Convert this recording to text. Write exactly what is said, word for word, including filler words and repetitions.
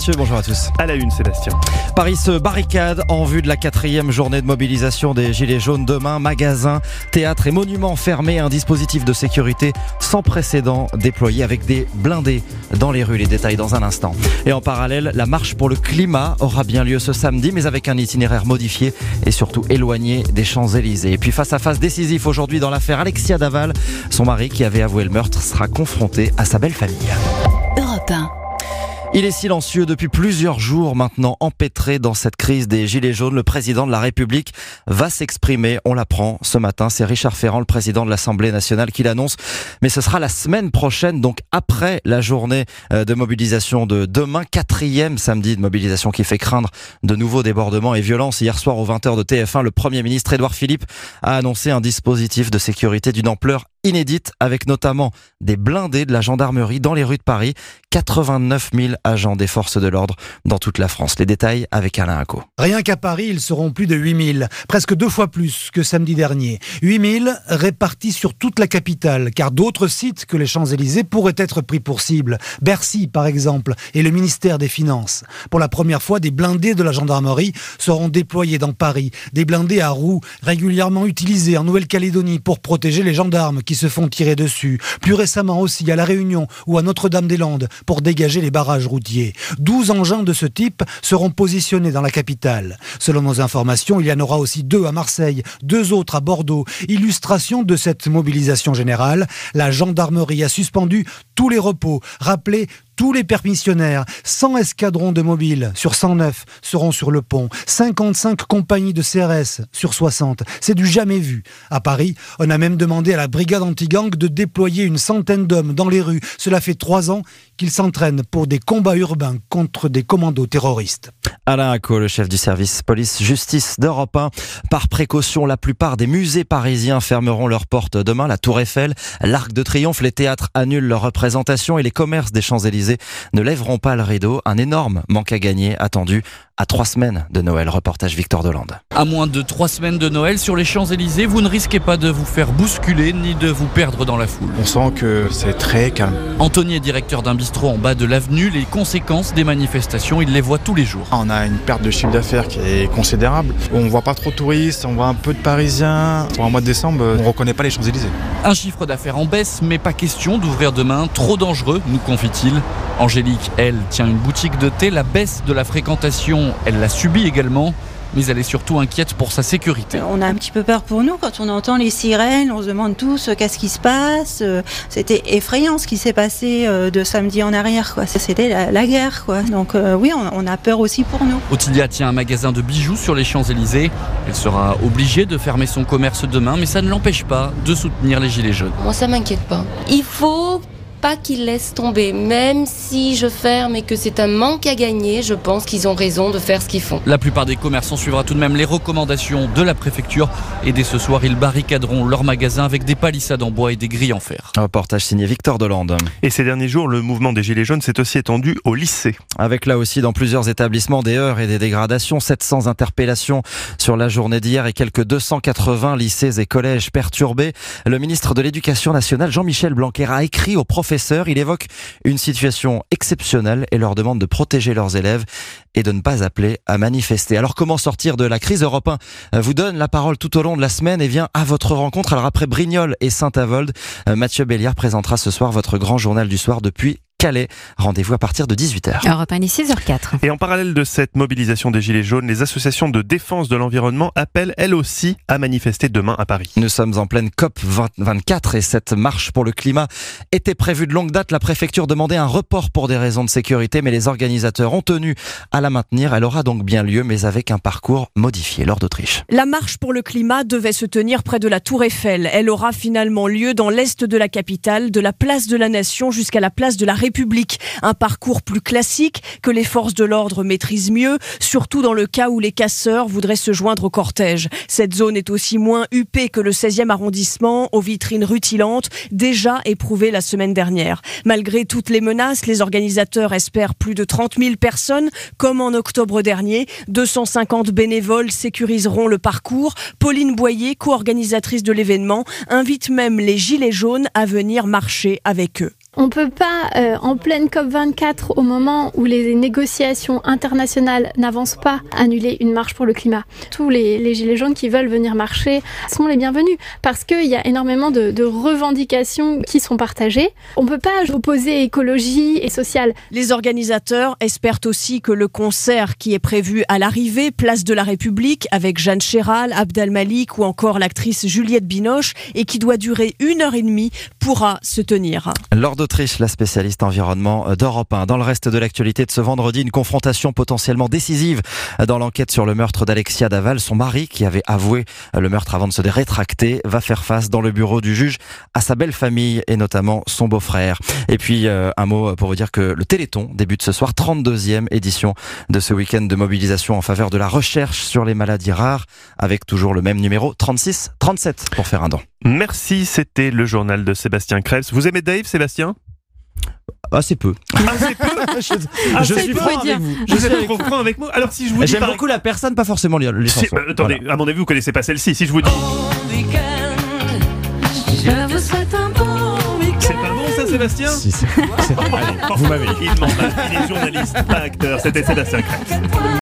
Mathieu, bonjour à tous. À la une, Sébastien. Paris se barricade en vue de la quatrième journée de mobilisation des Gilets jaunes. Demain, magasins, théâtres et monuments fermés. Un dispositif de sécurité sans précédent déployé avec des blindés dans les rues. Les détails dans un instant. Et en parallèle, la marche pour le climat aura bien lieu ce samedi, mais avec un itinéraire modifié et surtout éloigné des Champs-Élysées. Et puis face à face décisif aujourd'hui dans l'affaire Alexia Daval. Son mari, qui avait avoué le meurtre, sera confronté à sa belle famille. Europe un. Il est silencieux depuis plusieurs jours maintenant, empêtré dans cette crise des Gilets jaunes. Le président de la République va s'exprimer, on l'apprend ce matin. C'est Richard Ferrand, le président de l'Assemblée nationale, qui l'annonce. Mais ce sera la semaine prochaine, donc après la journée de mobilisation de demain. Quatrième samedi de mobilisation qui fait craindre de nouveaux débordements et violences. Hier soir aux vingt heures de T F un, le Premier ministre Édouard Philippe a annoncé un dispositif de sécurité d'une ampleur inédite, avec notamment des blindés de la gendarmerie dans les rues de Paris. quatre-vingt-neuf mille agents des forces de l'ordre dans toute la France. Les détails avec Alain Acco. Rien qu'à Paris, ils seront plus de huit mille, presque deux fois plus que samedi dernier. huit mille répartis sur toute la capitale, car d'autres sites que les Champs-Élysées pourraient être pris pour cible. Bercy, par exemple, et le ministère des Finances. Pour la première fois, des blindés de la gendarmerie seront déployés dans Paris. Des blindés à roues, régulièrement utilisés en Nouvelle-Calédonie pour protéger les gendarmes qui se font tirer dessus. Plus récemment aussi à La Réunion ou à Notre-Dame-des-Landes pour dégager les barrages routiers. douze engins de ce type seront positionnés dans la capitale. Selon nos informations, il y en aura aussi deux à Marseille, deux autres à Bordeaux. Illustration de cette mobilisation générale, la gendarmerie a suspendu tous les repos, rappelé tous les permissionnaires. cent escadrons de mobiles sur cent neuf seront sur le pont. cinquante-cinq compagnies de C R S sur soixante. C'est du jamais vu. À Paris, on a même demandé à la brigade anti-gang de déployer une centaine d'hommes dans les rues. Cela fait trois ans qu'ils s'entraînent pour des combats urbains contre des commandos terroristes. Alain Acco, le chef du service police-justice d'Europe un. Par précaution, la plupart des musées parisiens fermeront leurs portes demain. La Tour Eiffel, l'Arc de Triomphe, les théâtres annulent leurs représentations et les commerces des Champs-Élysées ne lèveront pas le rideau. Un énorme manque à gagner attendu à trois semaines de Noël. Reportage Victor Delande. À moins de trois semaines de Noël sur les Champs-Élysées, vous ne risquez pas de vous faire bousculer ni de vous perdre dans la foule. On sent que c'est très calme. Anthony est directeur d'un bistrot en bas de l'avenue. Les conséquences des manifestations, il les voit tous les jours. On a une perte de chiffre d'affaires qui est considérable. On voit pas trop de touristes, on voit un peu de Parisiens. Pour un mois de décembre, on reconnaît pas les Champs-Élysées. Un chiffre d'affaires en baisse, mais pas question d'ouvrir demain. Trop dangereux, nous confie-t-il. Angélique, elle, tient une boutique de thé. La baisse de la fréquentation, elle l'a subie également. Mais elle est surtout inquiète pour sa sécurité. On a un petit peu peur pour nous quand on entend les sirènes, on se demande tous qu'est-ce qui se passe. C'était effrayant ce qui s'est passé de samedi en arrière, quoi. C'était la, la guerre, quoi. Donc euh, oui, on, on a peur aussi pour nous. Ottilia tient un magasin de bijoux sur les Champs-Élysées. Elle sera obligée de fermer son commerce demain, mais ça ne l'empêche pas de soutenir les Gilets jaunes. Moi, ça m'inquiète pas. Il faut pas qu'ils laissent tomber, même si je ferme et que c'est un manque à gagner, je pense qu'ils ont raison de faire ce qu'ils font. La plupart des commerçants suivra tout de même les recommandations de la préfecture et dès ce soir, ils barricaderont leurs magasins avec des palissades en bois et des grilles en fer. Un reportage signé Victor Delande. Et ces derniers jours, le mouvement des Gilets jaunes s'est aussi étendu au lycée. Avec là aussi dans plusieurs établissements des heurts et des dégradations, sept cents interpellations sur la journée d'hier et quelques deux cent quatre-vingts lycées et collèges perturbés. Le ministre de l'Éducation nationale, Jean-Michel Blanquer, a écrit au professeurs. Il évoque une situation exceptionnelle et leur demande de protéger leurs élèves et de ne pas appeler à manifester. Alors comment sortir de la crise? Europe un vous donne la parole tout au long de la semaine et vient à votre rencontre. Alors après Brignoles et Saint-Avold, Mathieu Béliard présentera ce soir votre grand journal du soir depuis Calais. Rendez-vous à partir de dix-huit heures. Europe un, six heures quatre. Et en parallèle de cette mobilisation des Gilets jaunes, les associations de défense de l'environnement appellent elles aussi à manifester demain à Paris. Nous sommes en pleine COP vingt-quatre et cette marche pour le climat était prévue de longue date. La préfecture demandait un report pour des raisons de sécurité, mais les organisateurs ont tenu à la maintenir. Elle aura donc bien lieu, mais avec un parcours modifié. Laure d'Autriche. La marche pour le climat devait se tenir près de la Tour Eiffel. Elle aura finalement lieu dans l'est de la capitale, de la place de la Nation jusqu'à la place de la République. République. Un parcours plus classique que les forces de l'ordre maîtrisent mieux, surtout dans le cas où les casseurs voudraient se joindre au cortège. Cette zone est aussi moins huppée que le seizième arrondissement, aux vitrines rutilantes, déjà éprouvées la semaine dernière. Malgré toutes les menaces, les organisateurs espèrent plus de trente mille personnes, comme en octobre dernier. deux cent cinquante bénévoles sécuriseront le parcours. Pauline Boyer, co-organisatrice de l'événement, invite même les Gilets jaunes à venir marcher avec eux. On ne peut pas, euh, en pleine COP vingt-quatre, au moment où les négociations internationales n'avancent pas, annuler une marche pour le climat. Tous les, les gilets jaunes qui veulent venir marcher sont les bienvenus parce qu'il y a énormément de, de revendications qui sont partagées. On ne peut pas opposer écologie et sociale. Les organisateurs espèrent aussi que le concert qui est prévu à l'arrivée, place de la République, avec Jeanne Chéral, Abd al-Malik ou encore l'actrice Juliette Binoche, et qui doit durer une heure et demie, pourra se tenir. Laure d'Autriche, la spécialiste environnement d'Europe un. Dans le reste de l'actualité de ce vendredi, une confrontation potentiellement décisive dans l'enquête sur le meurtre d'Alexia Daval. Son mari, qui avait avoué le meurtre avant de se rétracter, va faire face dans le bureau du juge à sa belle famille et notamment son beau-frère. Et puis euh, un mot pour vous dire que le Téléthon débute ce soir, trente-deuxième édition de ce week-end de mobilisation en faveur de la recherche sur les maladies rares, avec toujours le même numéro, trente-six trente-sept pour faire un don. Merci, c'était le journal de Sébastien Krebs. Vous aimez Dave, Sébastien ? Assez peu. Assez peu. je Ah, je c'est suis peu franc dire. avec vous. Vous êtes trop franc avec moi. Alors si je vous dis J'aime par... beaucoup la personne, pas forcément les, les Si, chansons. bah, attendez, Voilà. à mon avis, vous connaissez pas celle-ci. Si je vous dis... Je vous souhaite un bon week-end. C'est pas bon ça, Sébastien ? Si, c'est- c'est- Allez, vous m'avez. Il ment pas. Il est journaliste, pas acteur. C'était Sébastien Krebs.